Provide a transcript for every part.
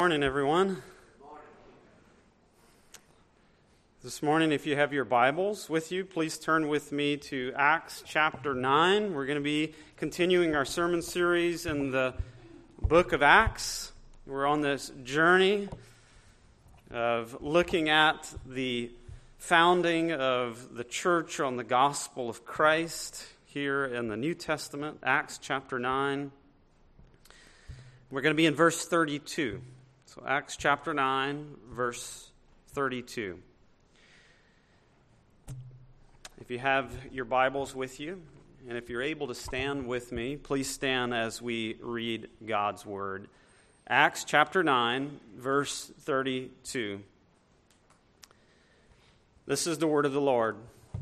Morning, everyone. This morning, if you have your Bibles with you, please turn with me to Acts chapter 9. We're going to be continuing our sermon series in the book of Acts. We're on this journey of looking at the founding of the church on the gospel of Christ here in the New Testament, Acts chapter 9. We're going to be in verse 32. So Acts chapter 9, verse 32. If you have your Bibles with you, and if you're able to stand with me, please stand as we read God's Word. Acts chapter 9, verse 32. This is the word of the Lord.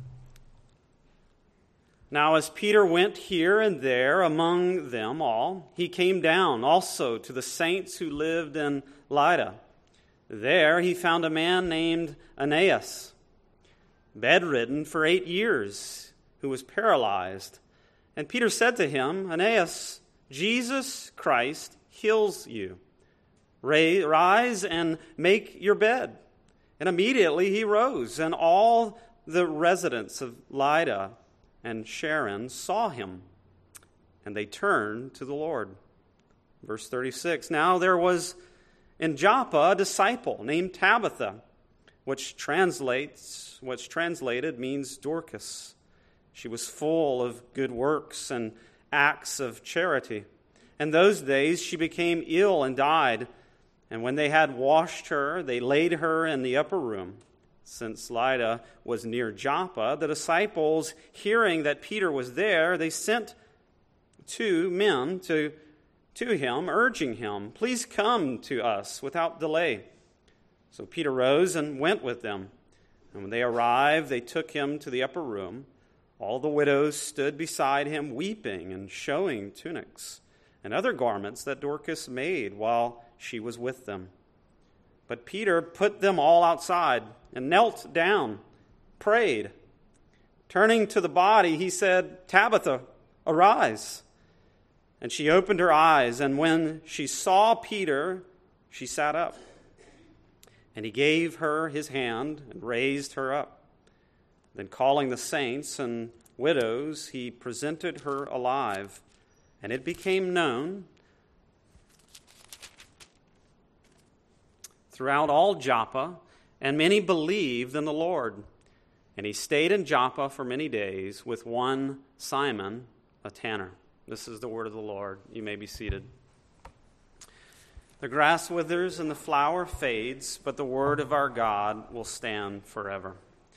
Now as Peter went here and there among them all, he came down also to the saints who lived in Lydda. There he found a man named Aeneas, bedridden for 8 years, who was paralyzed. And Peter said to him, Aeneas, Jesus Christ heals you. Rise and make your bed. And immediately he rose, and all the residents of Lydda and Sharon saw him, and they turned to the Lord. Verse 36, Now there was in Joppa a disciple named Tabitha, which translated means Dorcas. She was full of good works and acts of charity. In those days she became ill and died, and when they had washed her, they laid her in the upper room. Since Lydda was near Joppa, the disciples, hearing that Peter was there, they sent 2 men to him, urging him, Please come to us without delay. So Peter rose and went with them. And when they arrived, they took him to the upper room. All the widows stood beside him, weeping and showing tunics and other garments that Dorcas made while she was with them. But Peter put them all outside and knelt down, prayed. Turning to the body, he said, Tabitha, arise. And she opened her eyes, and when she saw Peter, she sat up. And he gave her his hand and raised her up. Then calling the saints and widows, he presented her alive. And it became known throughout all Joppa, and many believed in the Lord. And he stayed in Joppa for many days with one Simon, a tanner. This is the word of the Lord. You may be seated. The grass withers and the flower fades, but the word of our God will stand forever.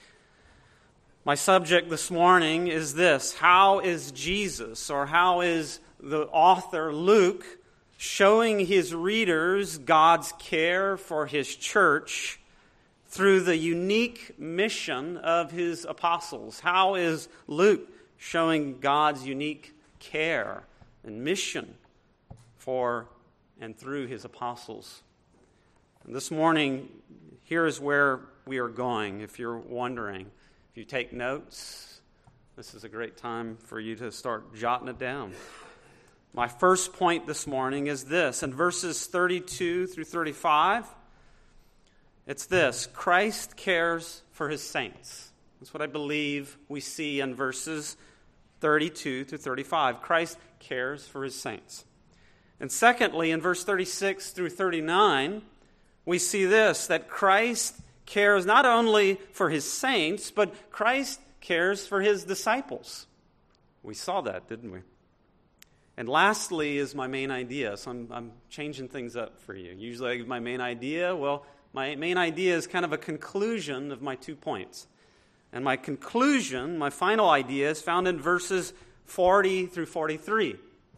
My subject this morning is this: how is Jesus, or how is the author Luke, showing his readers God's care for his church through the unique mission of his apostles? How is Luke showing God's unique care and mission for and through his apostles? And this morning, here is where we are going, if you're wondering. If you take notes, this is a great time for you to start jotting it down. My first point this morning is this. In verses 32 through 35, it's this: Christ cares for his saints. That's what I believe we see in verses 32 through 35. Christ cares for his saints. And secondly, in verse 36 through 39, we see this, that Christ cares not only for his saints, but Christ cares for his disciples. We saw that, didn't we? And lastly is my main idea. So I'm changing things up for you. Usually I give my main idea. Well, my main idea is kind of a conclusion of my 2 points. And my conclusion, my final idea, is found in verses 40 through 43.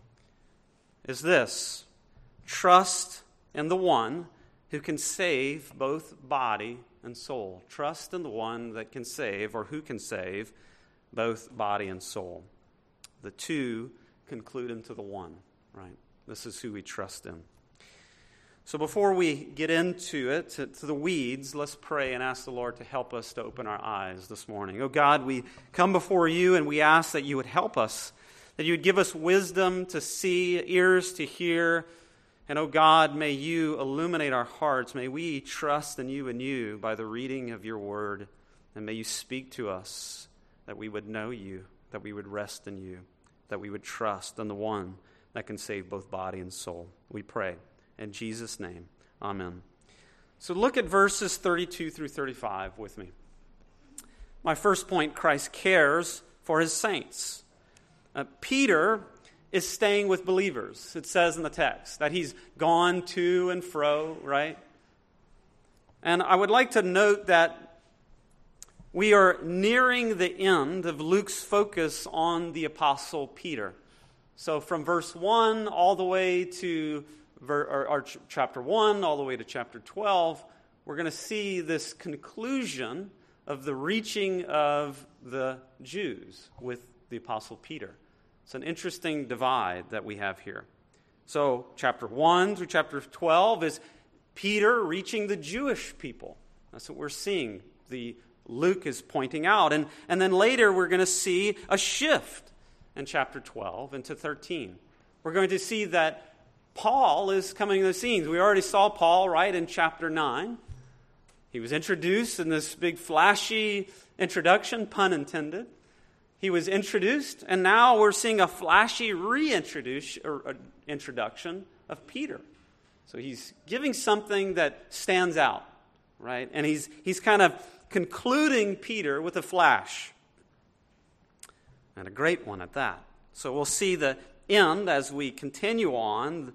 Is this: trust in the one who can save both body and soul. Trust in the one that can save, or who can save, both body and soul. The two conclude into the one, right? This is who we trust in. So before we get into it, to the weeds, let's pray and ask the Lord to help us to open our eyes this morning. Oh God, we come before you and we ask that you would help us, that you would give us wisdom to see, ears to hear, And, oh God, may you illuminate our hearts. May we trust in you and you by the reading of your word. And may you speak to us that we would know you, that we would rest in you, that we would trust in the one that can save both body and soul. We pray. In Jesus' name, amen. So look at verses 32 through 35 with me. My first point, Christ cares for his saints. Peter is staying with believers. It says in the text that he's gone to and fro, right? And I would like to note that we are nearing the end of Luke's focus on the Apostle Peter. So from verse 1 all the way to chapter 1, all the way to chapter 12, we're going to see this conclusion of the reaching of the Jews with the Apostle Peter. It's an interesting divide that we have here. So chapter 1 through chapter 12 is Peter reaching the Jewish people. That's what we're seeing. Luke is pointing out. And then later we're going to see a shift in chapter 12 into 13. We're going to see that Paul is coming to the scene. We already saw Paul, right, in chapter 9. He was introduced in this big flashy introduction, pun intended. He was introduced, and now we're seeing a flashy introduction of Peter. So he's giving something that stands out, right? And he's kind of concluding Peter with a flash. And a great one at that. So we'll see the end as we continue on.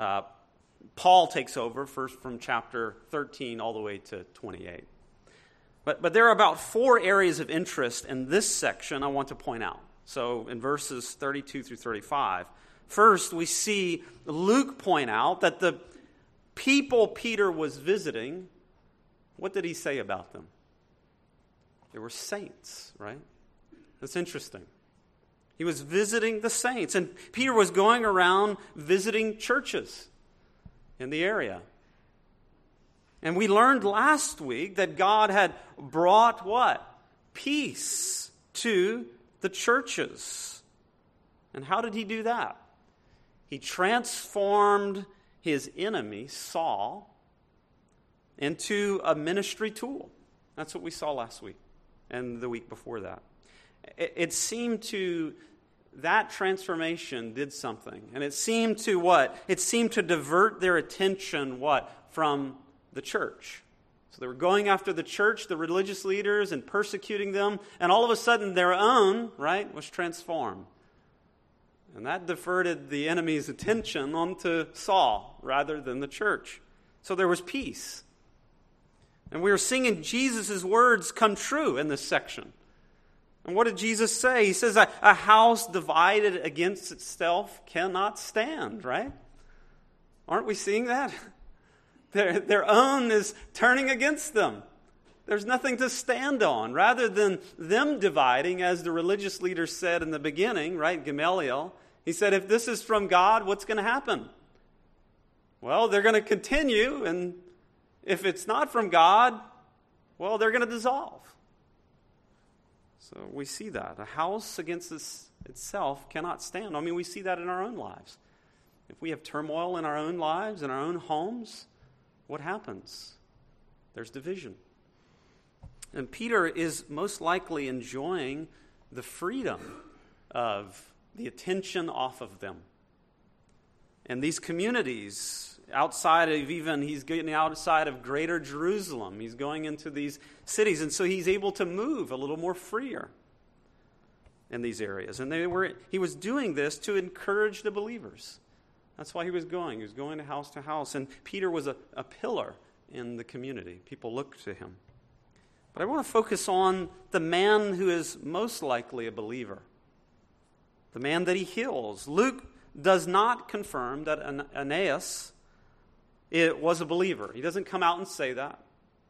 Paul takes over first from chapter 13 all the way to 28. But there are about 4 areas of interest in this section I want to point out. So in verses 32 through 35, first we see Luke point out that the people Peter was visiting, what did he say about them? They were saints, right? That's interesting. He was visiting the saints, and Peter was going around visiting churches in the area. And we learned last week that God had brought what? Peace to the churches. And how did he do that? He transformed his enemy, Saul, into a ministry tool. That's what we saw last week and the week before that. It seemed to, that transformation did something. And it seemed to what? It seemed to divert their attention, what? From the church. So they were going after the church, the religious leaders, and persecuting them. And all of a sudden their own, right, was transformed. And that diverted the enemy's attention onto Saul rather than the church. So there was peace. And we are seeing Jesus' words come true in this section. And what did Jesus say? He says, a house divided against itself cannot stand, right? Aren't we seeing that? Their own is turning against them. There's nothing to stand on. Rather than them dividing, as the religious leaders said in the beginning, right, Gamaliel, he said, if this is from God, what's going to happen? Well, they're going to continue, and if it's not from God, well, they're going to dissolve. So we see that. A house against itself cannot stand. I mean, we see that in our own lives. If we have turmoil in our own lives, in our own homes, what happens? There's division. And Peter is most likely enjoying the freedom of the attention off of them. And these communities, outside of he's getting outside of greater Jerusalem. He's going into these cities. And so he's able to move a little more freer in these areas. And he was doing this to encourage the believers. That's why he was going. He was going to house. And Peter was a pillar in the community. People looked to him. But I want to focus on the man who is most likely a believer. The man that he heals. Luke does not confirm that Aeneas was a believer. He doesn't come out and say that.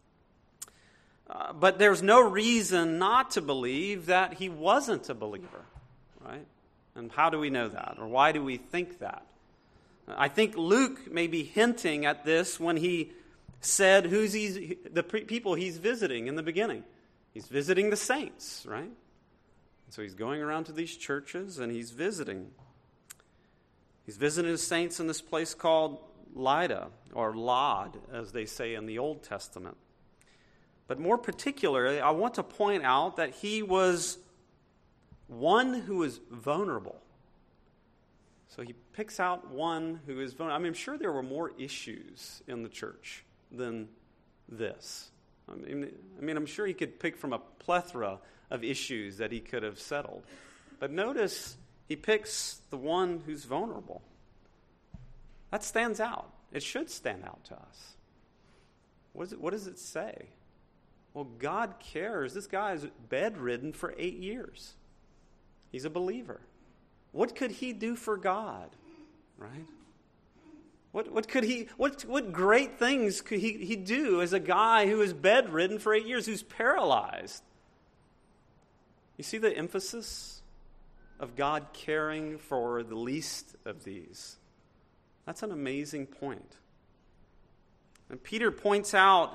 But there's no reason not to believe that he wasn't a believer. Right? And how do we know that? Or why do we think that? I think Luke may be hinting at this when he said who's the people he's visiting in the beginning. He's visiting the saints, right? So he's going around to these churches and he's visiting. He's visiting the saints in this place called Lydda, or Lod, as they say in the Old Testament. But more particularly, I want to point out that he was one who was vulnerable. So he picks out one who is vulnerable. I mean, I'm sure there were more issues in the church than this. I mean, I'm sure he could pick from a plethora of issues that he could have settled. But notice he picks the one who's vulnerable. That stands out. It should stand out to us. What does it say? Well, God cares. This guy is bedridden for 8 years. He's a believer. What could he do for God? Right? What great things could he do as a guy who is bedridden for 8 years, who's paralyzed? You see the emphasis of God caring for the least of these. That's an amazing point. And Peter points out,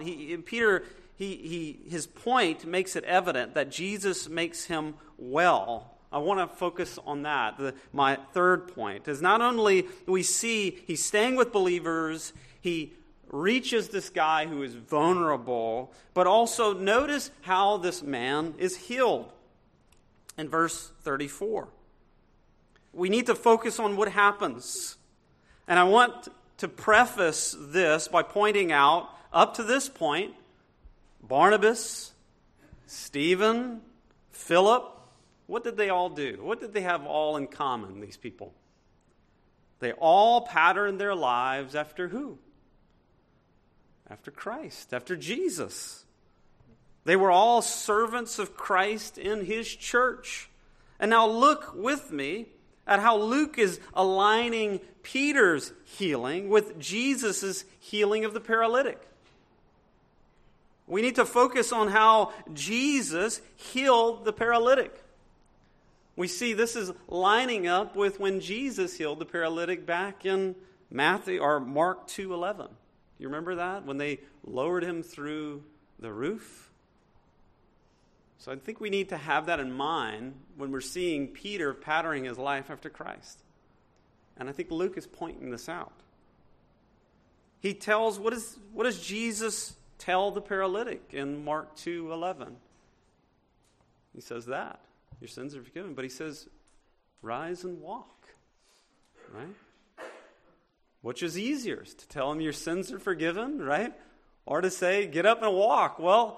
his point makes it evident that Jesus makes him well. I want to focus on that. My third point is not only we see he's staying with believers, he reaches this guy who is vulnerable, but also notice how this man is healed. In verse 34, we need to focus on what happens. And I want to preface this by pointing out, up to this point, Barnabas, Stephen, Philip, what did they all do? What did they have all in common, these people? They all patterned their lives after who? After Christ, after Jesus. They were all servants of Christ in his church. And now look with me at how Luke is aligning Peter's healing with Jesus' healing of the paralytic. We need to focus on how Jesus healed the paralytic. We see this is lining up with when Jesus healed the paralytic back in Matthew or Mark 2:11. You remember that? When they lowered him through the roof? So I think we need to have that in mind when we're seeing Peter patterning his life after Christ. And I think Luke is pointing this out. He tells, what does Jesus tell the paralytic in Mark 2:11? He says that. Your sins are forgiven. But he says, rise and walk. Right? Which is easier, to tell him your sins are forgiven, right? Or to say, get up and walk. Well,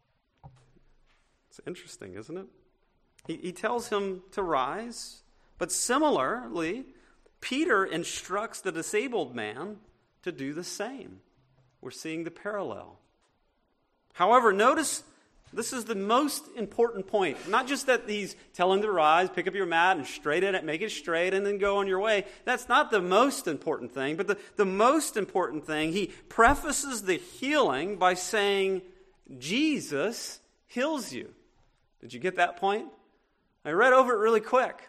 it's interesting, isn't it? He tells him to rise. But similarly, Peter instructs the disabled man to do the same. We're seeing the parallel. However, notice this is the most important point. Not just that he's telling him to rise, pick up your mat and straighten it, make it straight, and then go on your way. That's not the most important thing. But the most important thing, he prefaces the healing by saying, Jesus heals you. Did you get that point? I read over it really quick.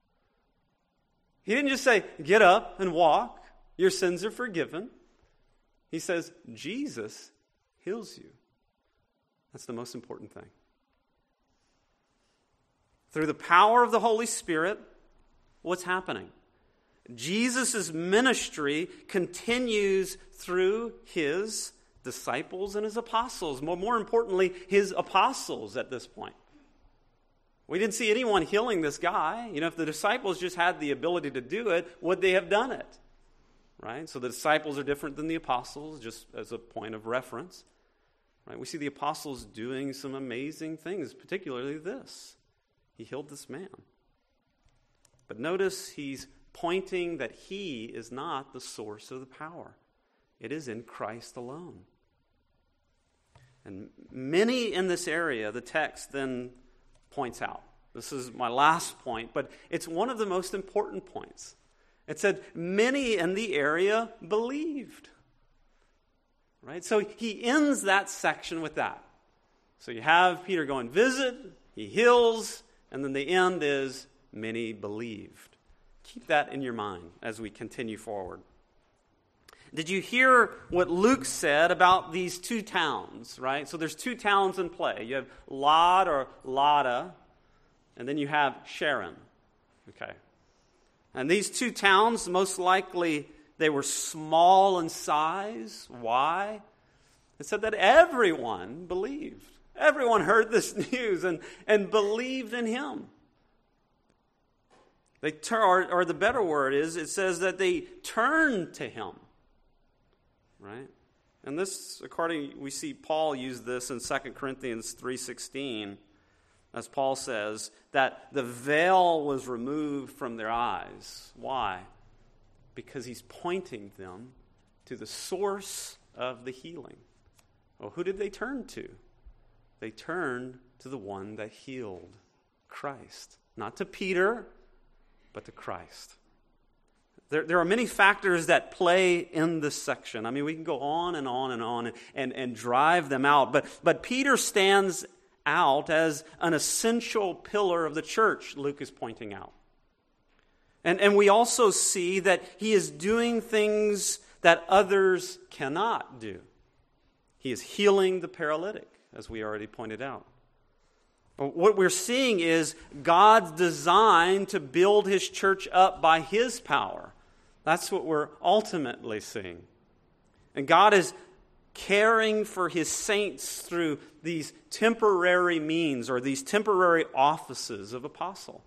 He didn't just say, get up and walk. Your sins are forgiven. He says, Jesus heals you. That's the most important thing. Through the power of the Holy Spirit, what's happening? Jesus' ministry continues through his disciples and his apostles. More importantly, his apostles at this point. We didn't see anyone healing this guy. If the disciples just had the ability to do it, would they have done it? Right? So the disciples are different than the apostles, just as a point of reference. Right? We see the apostles doing some amazing things, particularly this. He healed this man. But notice he's pointing that he is not the source of the power. It is in Christ alone. And many in this area, the text then points out. This is my last point, but it's one of the most important points. It said, many in the area believed. Right? So he ends that section with that. So you have Peter going visit, he heals, and then the end is many believed. Keep that in your mind as we continue forward. Did you hear what Luke said about these two towns, right? So there's two towns in play. You have Lod or Lada, and then you have Sharon. Okay. And these two towns, most likely They were small in size. Why? It said that everyone believed. Everyone heard this news and believed in him. They or the better word is, it says that they turned to him. Right? And this, we see Paul use this in 2 Corinthians 3:16, as Paul says, that the veil was removed from their eyes. Why? Because he's pointing them to the source of the healing. Well, who did they turn to? They turned to the one that healed, Christ. Not to Peter, but to Christ. There are many factors that play in this section. I mean, we can go on and on and on and drive them out. But Peter stands out as an essential pillar of the church, Luke is pointing out. And we also see that he is doing things that others cannot do. He is healing the paralytic, as we already pointed out. What we're seeing is God's design to build his church up by his power. That's what we're ultimately seeing. And God is caring for his saints through these temporary means or these temporary offices of apostle.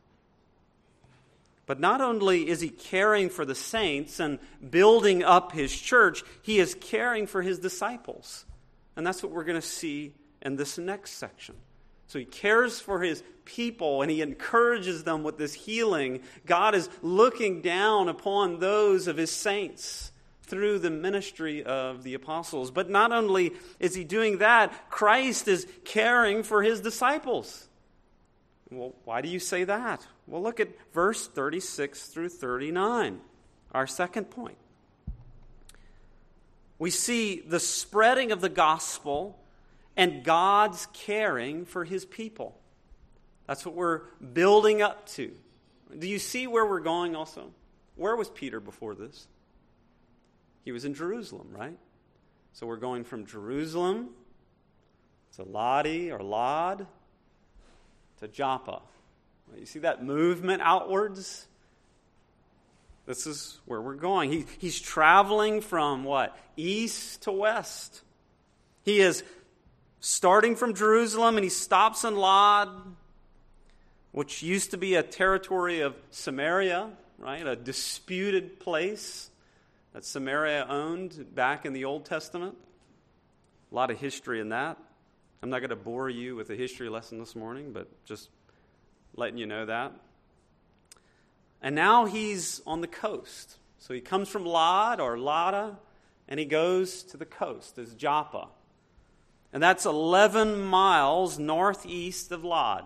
But not only is he caring for the saints and building up his church, he is caring for his disciples. And that's what we're going to see in this next section. So he cares for his people and he encourages them with this healing. God is looking down upon those of his saints through the ministry of the apostles. But not only is he doing that, Christ is caring for his disciples. Well, why do you say that? Well, look at verse 36 through 39, our second point. We see the spreading of the gospel and God's caring for his people. That's what we're building up to. Do you see where we're going also? Where was Peter before this? He was in Jerusalem, right? So we're going from Jerusalem to Lodi or Lod to Joppa. You see that movement outwards? This is where we're going. He's traveling from what? East to west. He is starting from Jerusalem and he stops in Lod, which used to be a territory of Samaria, right? A disputed place that Samaria owned back in the Old Testament. A lot of history in that. I'm not going to bore you with a history lesson this morning, but just letting you know that. And now he's on the coast. So he comes from Lod or Lada, and he goes to the coast. It's Joppa. And that's 11 miles northeast of Lod.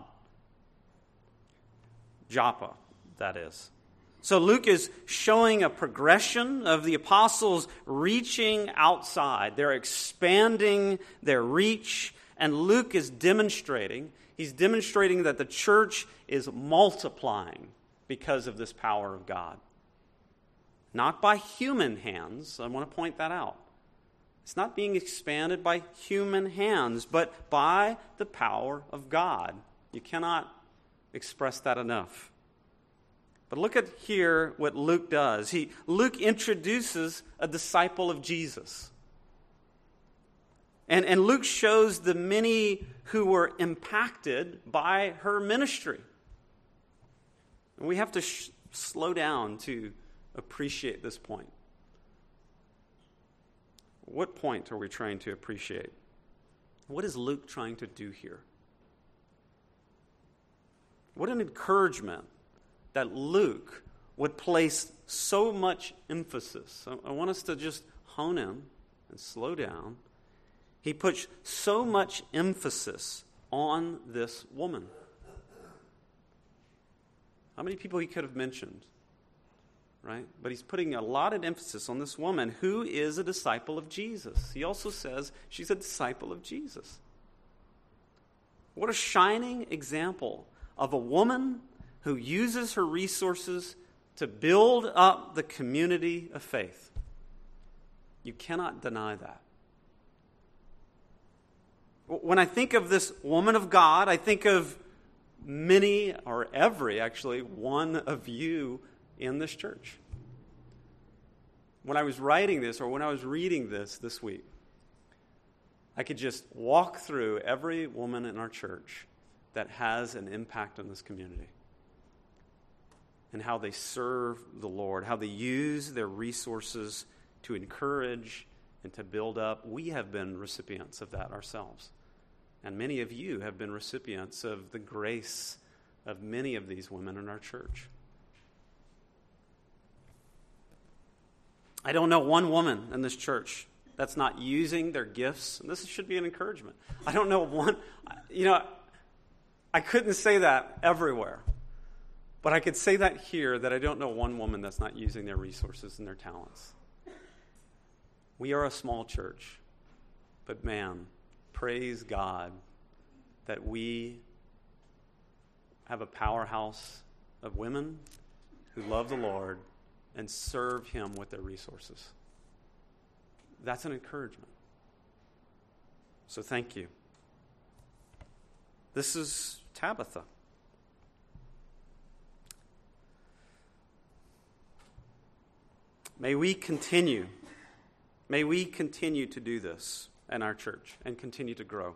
Joppa, that is. So Luke is showing a progression of the apostles reaching outside. They're expanding their reach, and Luke is demonstrating that the church is multiplying because of this power of God. Not by human hands. I want to point that out. It's not being expanded by human hands, but by the power of God. You cannot express that enough. But look at here what Luke does. Luke introduces a disciple of Jesus. And Luke shows the many who were impacted by her ministry. And we have to slow down to appreciate this point. What point are we trying to appreciate? What is Luke trying to do here? What an encouragement that Luke would place so much emphasis. I want us to just hone in and slow down. He puts so much emphasis on this woman. How many people he could have mentioned, right? But he's putting a lot of emphasis on this woman who is a disciple of Jesus. He also says she's a disciple of Jesus. What a shining example of a woman who uses her resources to build up the community of faith. You cannot deny that. When I think of this woman of God, I think of many, or every, actually, one of you in this church. when I was writing this or when I was reading this week, I could just walk through every woman in our church that has an impact on this community and how they serve the Lord, how they use their resources to encourage and to build up. We have been recipients of that ourselves. And many of you have been recipients of the grace of many of these women in our church. I don't know one woman in this church that's not using their gifts. And this should be an encouragement. I don't know one, I couldn't say that everywhere. But I could say that here, that I don't know one woman that's not using their resources and their talents. We are a small church. But man, praise God that we have a powerhouse of women who love the Lord and serve Him with their resources. That's an encouragement. So thank you. This is Tabitha. May we continue to do this in our church and continue to grow.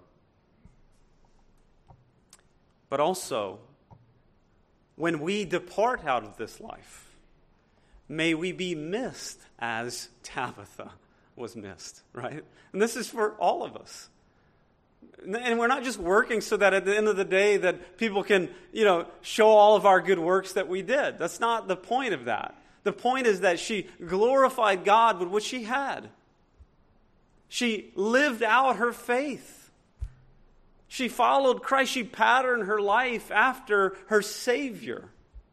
But also, when we depart out of this life, may we be missed as Tabitha was missed, right? And this is for all of us. And we're not just working so that at the end of the day that people can, show all of our good works that we did. That's not the point of that. The point is that she glorified God with what she had. She lived out her faith. She followed Christ. She patterned her life after her Savior.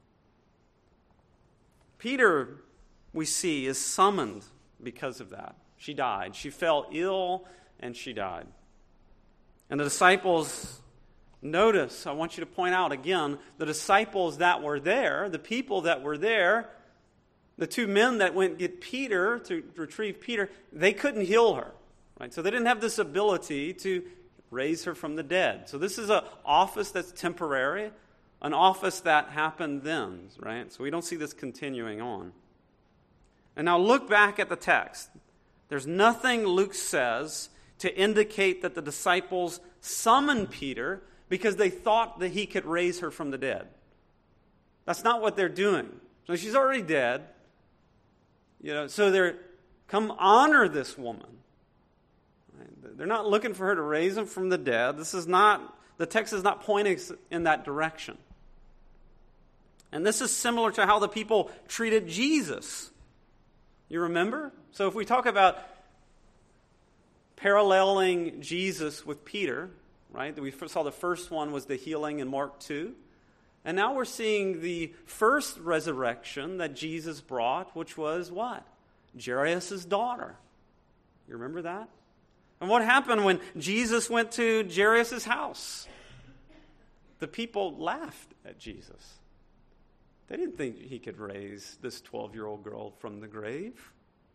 Peter, we see, is summoned because of that. She died. She fell ill and she died. And the disciples, notice, I want you to point out again, the disciples that were there, the people that were there, the two men that went get Peter, to retrieve Peter, they couldn't heal her. Right? So they didn't have this ability to raise her from the dead. So this is an office that's temporary, an office that happened then. Right? So we don't see this continuing on. And now look back at the text. There's nothing Luke says to indicate that the disciples summoned Peter because they thought that he could raise her from the dead. That's not what they're doing. So she's already dead. So they're, come honor this woman. Right? They're not looking for her to raise him from the dead. The text is not pointing in that direction. And this is similar to how the people treated Jesus. You remember? So if we talk about paralleling Jesus with Peter, right? We saw the first one was the healing in Mark 2. And now we're seeing the first resurrection that Jesus brought, which was what? Jairus' daughter. You remember that? And what happened when Jesus went to Jairus' house? The people laughed at Jesus. They didn't think he could raise this 12-year-old girl from the grave.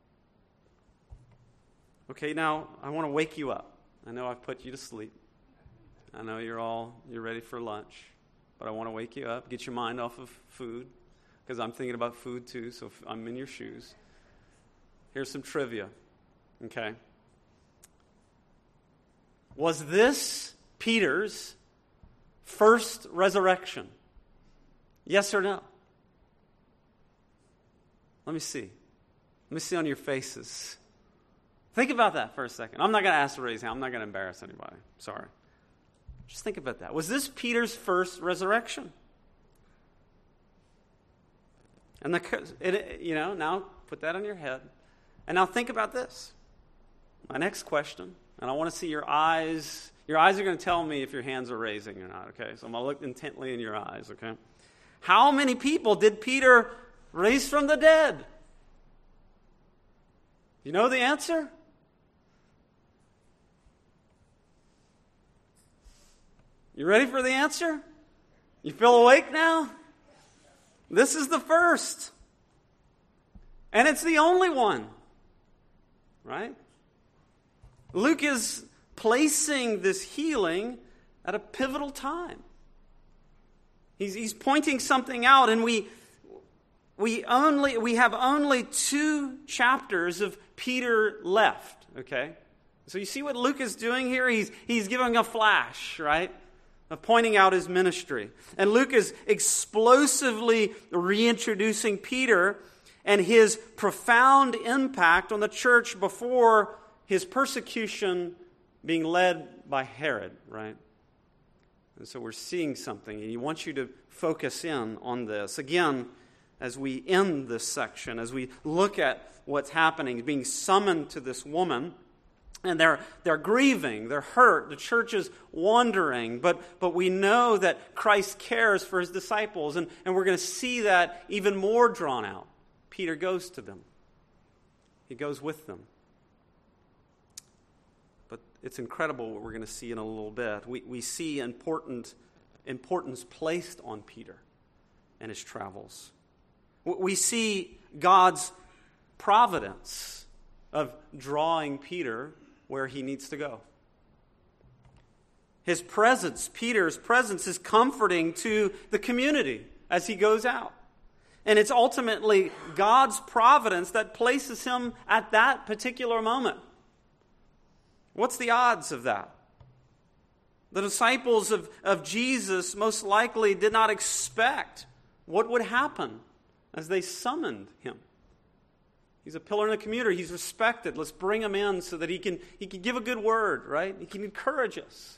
Okay, now I want to wake you up. I know I've put you to sleep. I know you're ready for lunch. But I want to wake you up, get your mind off of food, because I'm thinking about food too, so I'm in your shoes. Here's some trivia, okay? Was this Peter's first resurrection? Yes or no? Let me see. Let me see on your faces. Think about that for a second. I'm not going to ask to raise hand. I'm not going to embarrass anybody. Sorry. Just think about that. Was this Peter's first resurrection? And now put that on your head. And now think about this. My next question, and I want to see your eyes. Your eyes are going to tell me if your hands are raising or not, okay? So I'm going to look intently in your eyes, okay? How many people did Peter raise from the dead? You know the answer? You ready for the answer? You feel awake now? This is the first. And it's the only one. Right? Luke is placing this healing at a pivotal time. He's pointing something out, and we we have only 2 chapters of Peter left, okay? So you see what Luke is doing here? He's giving a flash, right, of pointing out his ministry. And Luke is explosively reintroducing Peter and his profound impact on the church before his persecution being led by Herod, right? And so we're seeing something, and he wants you to focus in on this. Again, as we end this section, as we look at what's happening, being summoned to this woman, and they're grieving, they're hurt, the church is wandering, but we know that Christ cares for his disciples, and we're going to see that even more drawn out. Peter goes to them. He goes with them. But it's incredible what we're going to see in a little bit. We see importance placed on Peter and his travels. We see God's providence of drawing Peter where he needs to go. His presence, Peter's presence, is comforting to the community as he goes out. And it's ultimately God's providence that places him at that particular moment. What's the odds of that? The disciples of Jesus most likely did not expect what would happen as they summoned him. He's a pillar in the community. He's respected. Let's bring him in so that he can give a good word, right? He can encourage us.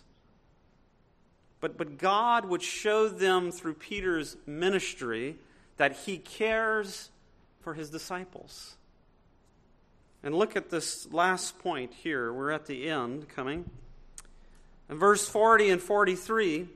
But God would show them through Peter's ministry that he cares for his disciples. And look at this last point here. We're at the end coming. In verse 40 and 43,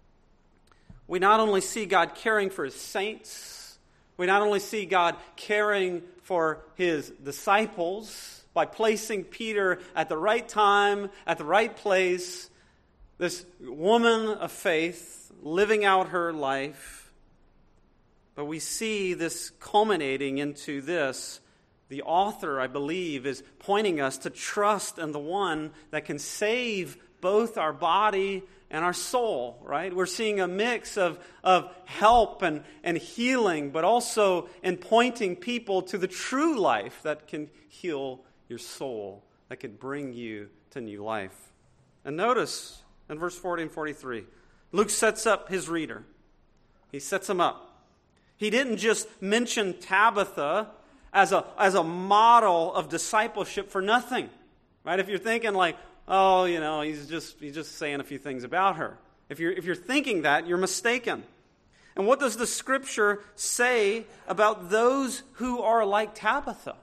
we not only see God caring for his saints, we not only see God caring for his disciples by placing Peter at the right time, at the right place, this woman of faith living out her life, but we see this culminating into this. The author, I believe, is pointing us to trust in the one that can save both our body and our soul, right? We're seeing a mix of help and healing, but also in pointing people to the true life that can heal your soul, that can bring you to new life. And notice in verse 40 and 43, Luke sets up his reader. He sets him up. He didn't just mention Tabitha as a model of discipleship for nothing, right? If you're thinking like, oh, he's just saying a few things about her. If you're thinking that, you're mistaken. And what does the Scripture say about those who are like Tabitha?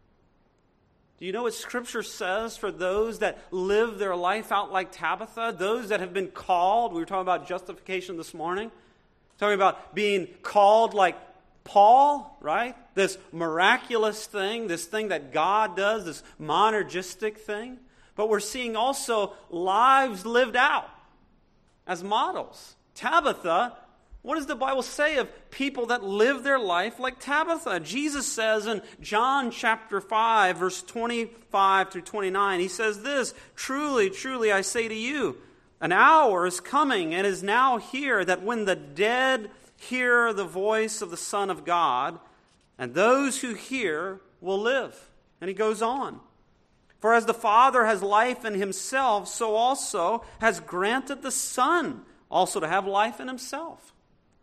Do you know what Scripture says for those that live their life out like Tabitha? Those that have been called. We were talking about justification this morning. Talking about being called like Paul, right? This miraculous thing, this thing that God does, this monergistic thing. But we're seeing also lives lived out as models. Tabitha, what does the Bible say of people that live their life like Tabitha? Jesus says in John chapter 5, verse 25 through 29, he says this, "Truly, truly, I say to you, an hour is coming and is now here that when the dead hear the voice of the Son of God, and those who hear will live." And he goes on. "For as the Father has life in himself, so also has granted the Son also to have life in himself.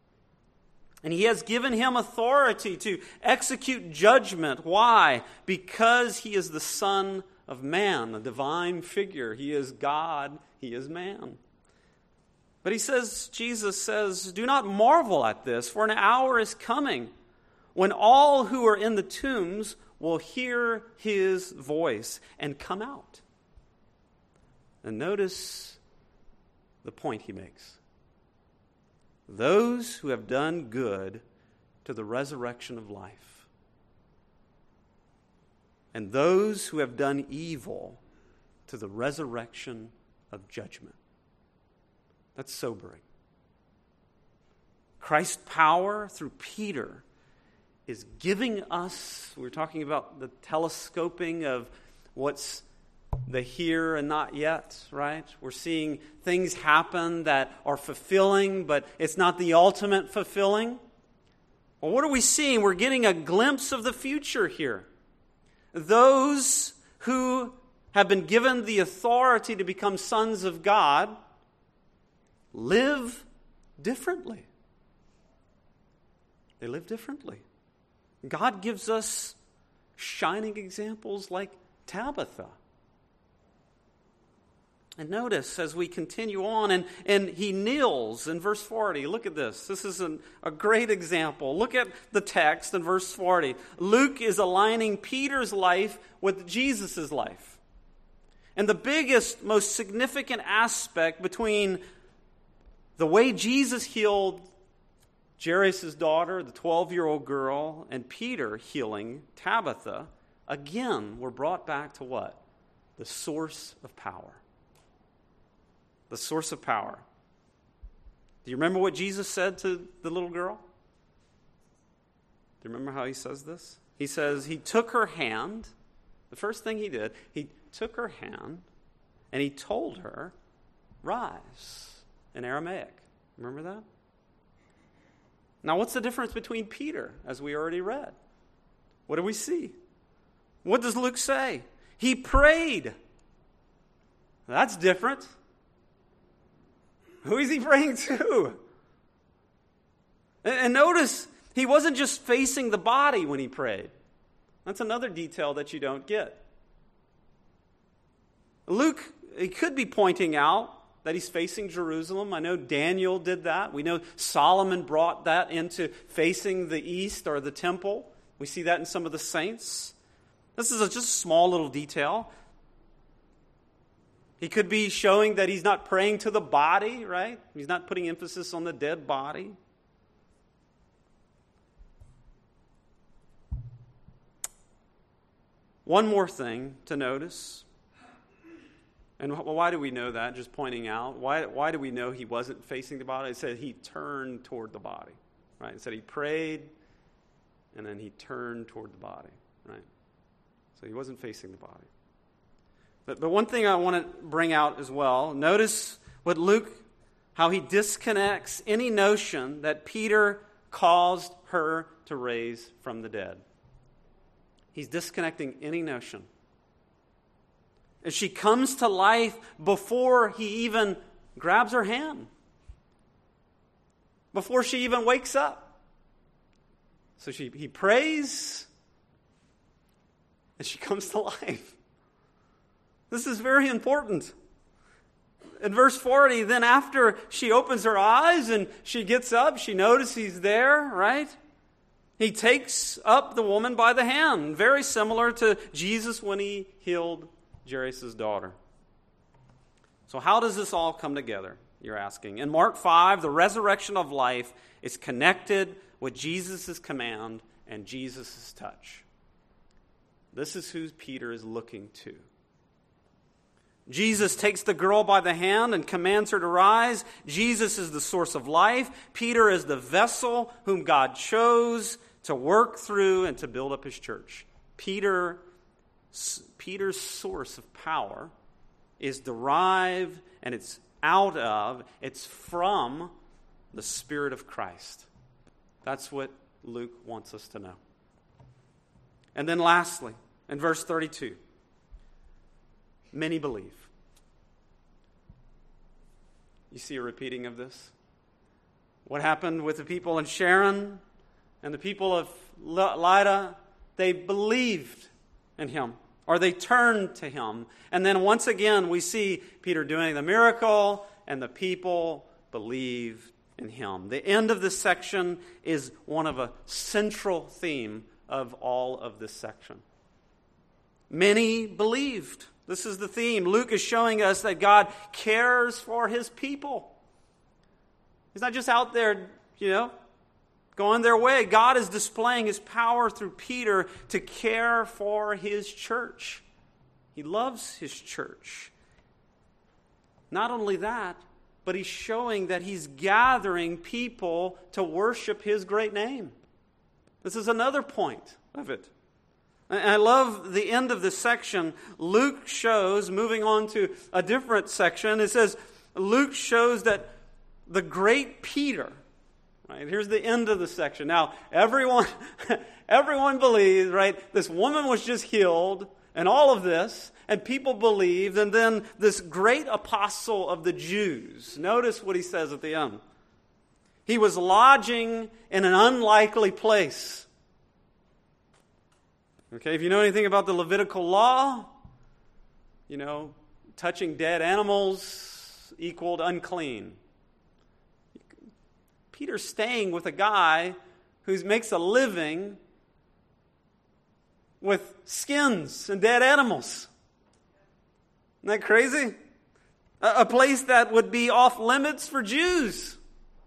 And he has given him authority to execute judgment. Why? Because he is the Son of Man, a divine figure. He is God, he is man. But Jesus says, do not marvel at this, for an hour is coming when all who are in the tombs will hear his voice and come out. And notice the point he makes. Those who have done good to the resurrection of life, and those who have done evil to the resurrection of judgment. That's sobering. Christ's power through Peter is giving us, we're talking about the telescoping of what's the here and not yet, right? We're seeing things happen that are fulfilling, but it's not the ultimate fulfilling. Well, what are we seeing? We're getting a glimpse of the future here. Those who have been given the authority to become sons of God live differently. They live differently. God gives us shining examples like Tabitha. And notice as we continue on, and he kneels in verse 40. Look at this. This is a great example. Look at the text in verse 40. Luke is aligning Peter's life with Jesus' life. And the biggest, most significant aspect between the way Jesus healed Jairus' daughter, the 12-year-old girl, and Peter healing Tabitha, again, we're brought back to what? The source of power. The source of power. Do you remember what Jesus said to the little girl? Do you remember how he says this? He says he took her hand. The first thing he did, he took her hand and he told her, "Rise," in Aramaic. Remember that? Now, what's the difference between Peter, as we already read? What do we see? What does Luke say? He prayed. That's different. Who is he praying to? And notice, he wasn't just facing the body when he prayed. That's another detail that you don't get. Luke, he could be pointing out that he's facing Jerusalem. I know Daniel did that. We know Solomon brought that into facing the east or the temple. We see that in some of the saints. This is just a small little detail. He could be showing that he's not praying to the body, right? He's not putting emphasis on the dead body. One more thing to notice. And why do we know that? Just pointing out. Why do we know he wasn't facing the body? It said he turned toward the body, right? It said he prayed, and then he turned toward the body, right? So he wasn't facing the body. But one thing I want to bring out as well, notice what Luke, how he disconnects any notion that Peter caused her to raise from the dead. He's disconnecting any notion. And she comes to life before he even grabs her hand. Before she even wakes up. So he prays, and she comes to life. This is very important. In verse 40, then after she opens her eyes and she gets up, she notices he's there, right? He takes up the woman by the hand, very similar to Jesus when he healed Jairus' daughter. So how does this all come together, you're asking? In Mark 5, the resurrection of life is connected with Jesus' command and Jesus' touch. This is who Peter is looking to. Jesus takes the girl by the hand and commands her to rise. Jesus is the source of life. Peter is the vessel whom God chose to work through and to build up his church. Peter's source of power is derived and it's from the Spirit of Christ. That's what Luke wants us to know. And then lastly, in verse 32, many believe. You see a repeating of this? What happened with the people in Sharon and the people of Lydda? They believed in him, or they turned to him. And then once again, we see Peter doing the miracle, and the people believed in him. The end of this section is one of a central theme of all of this section. Many believed. This is the theme. Luke is showing us that God cares for his people. He's not just out there, going their way. God is displaying his power through Peter to care for his church. He loves his church. Not only that, but he's showing that he's gathering people to worship his great name. This is another point of it. And I love the end of this section. Luke shows, moving on to a different section, it says, Luke shows that the great Peter Right? Here's the end of the section. Now, everyone believes, right? This woman was just healed, and all of this, and people believed, and then this great apostle of the Jews, notice what he says at the end. He was lodging in an unlikely place. Okay, if you know anything about the Levitical law, touching dead animals equaled unclean. Peter's staying with a guy who makes a living with skins and dead animals. Isn't that crazy? A place that would be off limits for Jews.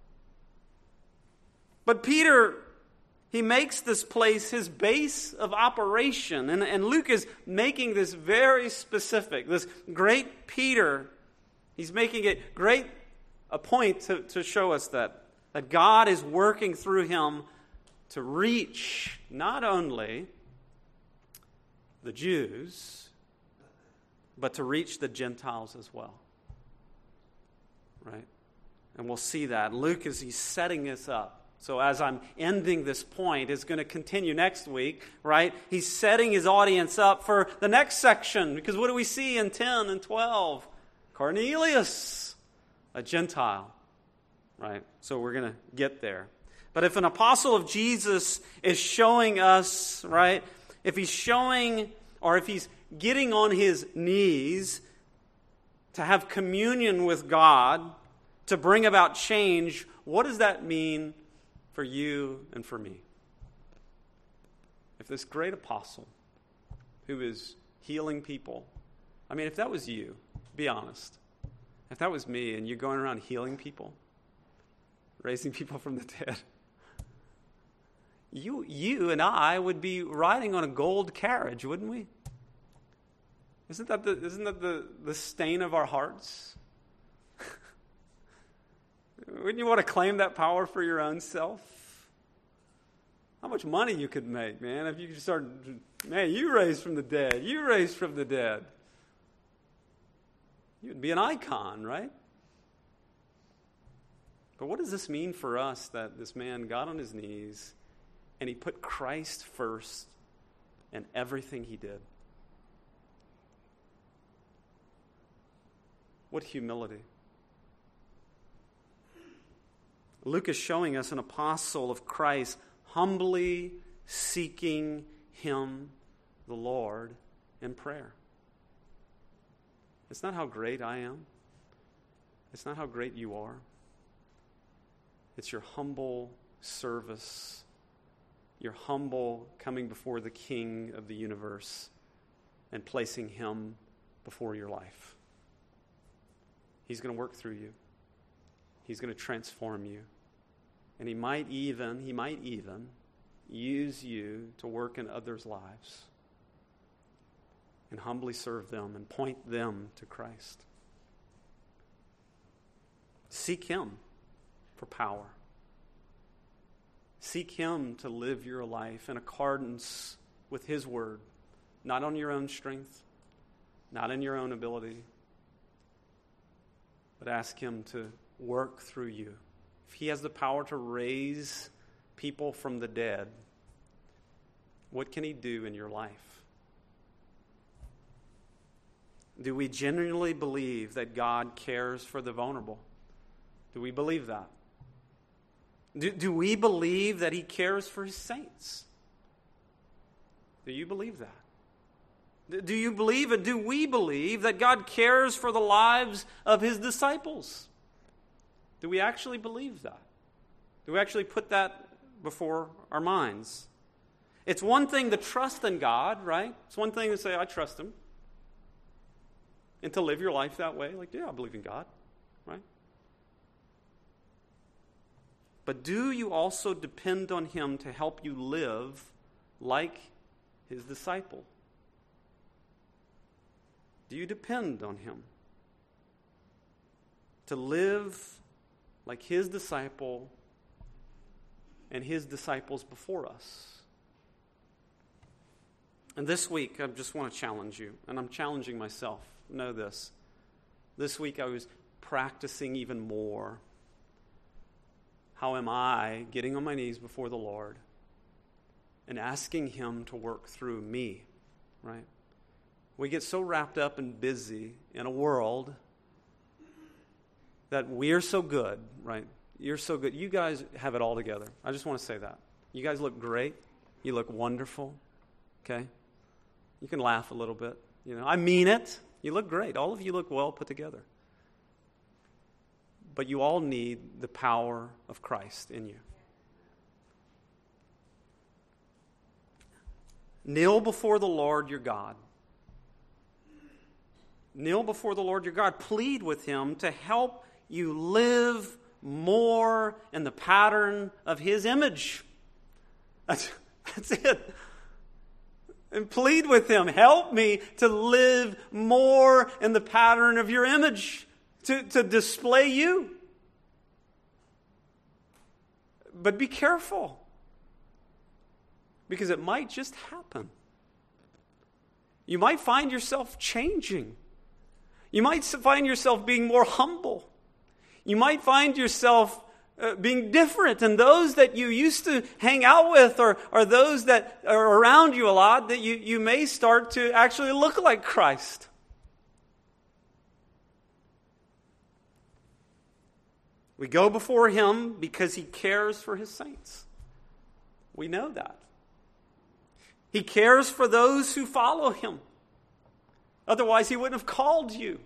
But Peter, he makes this place his base of operation. And Luke is making this very specific. This great Peter, he's making it a point to show us that God is working through him to reach not only the Jews, but to reach the Gentiles as well. Right? And we'll see that. Luke, he's setting this up. So as I'm ending this point, it's going to continue next week, right? He's setting his audience up for the next section. Because what do we see in 10 and 12? Cornelius, a Gentile, right? So we're going to get there. But if an apostle of Jesus is showing us, right, if he's showing or if he's getting on his knees to have communion with God, to bring about change, what does that mean for you and for me? If this great apostle who is healing people, if that was you, be honest. If that was me and you're going around healing people, raising people from the dead, you and I would be riding on a gold carriage, wouldn't we? Isn't that the stain of our hearts? Wouldn't you want to claim that power for your own self? How much money you could make, man, if you could start, man, you raised from the dead. You raised from the dead. You'd be an icon, right? But what does this mean for us that this man got on his knees and he put Christ first in everything he did? What humility. Luke is showing us an apostle of Christ humbly seeking him, the Lord, in prayer. It's not how great I am. It's not how great you are. It's your humble service, your humble coming before the King of the universe and placing him before your life. He's going to work through you. He's going to transform you. And he might even use you to work in others' lives and humbly serve them and point them to Christ. Seek him for power. Seek him to live your life in accordance with his word, not on your own strength, not in your own ability, but ask him to work through you. If he has the power to raise people from the dead, what can he do in your life? Do we genuinely believe that God cares for the vulnerable? Do we believe that? Do we believe that he cares for his saints? Do you believe that? Do you believe and do we believe that God cares for the lives of his disciples? Do we actually believe that? Do we actually put that before our minds? It's one thing to trust in God, right? It's one thing to say, I trust him. And to live your life that way, like, yeah, I believe in God, right? But do you also depend on him to help you live like his disciple? Do you depend on him to live like his disciple and his disciples before us? And this week, I just want to challenge you, and I'm challenging myself. Know this. This week I was practicing even more how am I getting on my knees before the Lord and asking Him to work through me, right? We get so wrapped up and busy in a world that we're so good, right? You're so good. You guys have it all together. I just want to say that. You guys look great. You look wonderful, okay? You can laugh a little bit. I mean it. You look great. All of you look well put together. But you all need the power of Christ in you. Kneel before the Lord your God. Kneel before the Lord your God. Plead with Him to help you live more in the pattern of His image. That's it. And plead with Him. Help me to live more in the pattern of your image. To display you. But be careful. Because it might just happen. You might find yourself changing. You might find yourself being more humble. You might find yourself being different. And those that you used to hang out with or those that are around you a lot, that you may start to actually look like Christ. We go before Him because He cares for His saints. We know that. He cares for those who follow Him. Otherwise, He wouldn't have called you.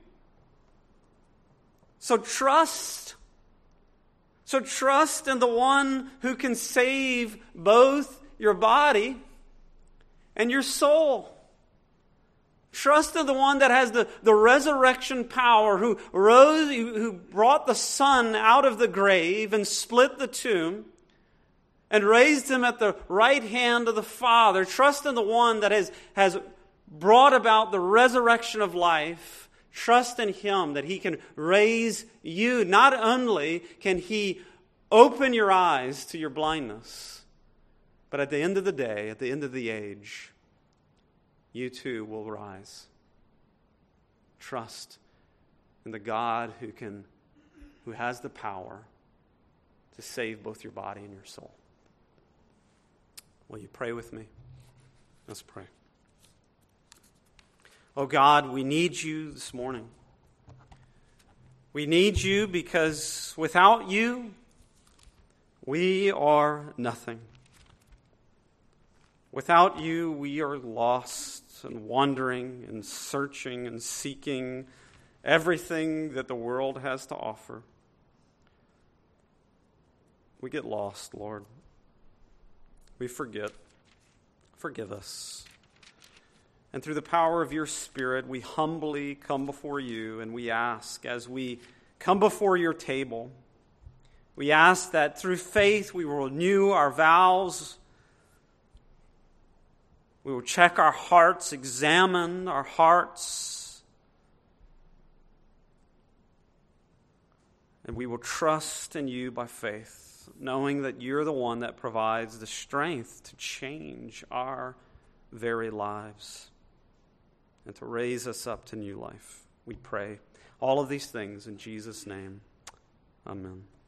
So trust. So trust in the one who can save both your body and your soul. Trust in the one that has the resurrection power, who rose, who brought the Son out of the grave and split the tomb and raised Him at the right hand of the Father. Trust in the one that has brought about the resurrection of life. Trust in Him that He can raise you. Not only can He open your eyes to your blindness, but at the end of the day, at the end of the age, you too will rise. Trust in the God who has the power to save both your body and your soul. Will you pray with me? Let's pray. Oh God, we need You this morning. We need You because without You, we are nothing. Without You, we are lost and wandering and searching and seeking everything that the world has to offer. We get lost, Lord. We forget. Forgive us. And through the power of Your Spirit, we humbly come before You and we ask, as we come before Your table, we ask that through faith we will renew our vows. We will check our hearts, examine our hearts, and we will trust in You by faith, knowing that You're the one that provides the strength to change our very lives and to raise us up to new life. We pray all of these things in Jesus' name. Amen.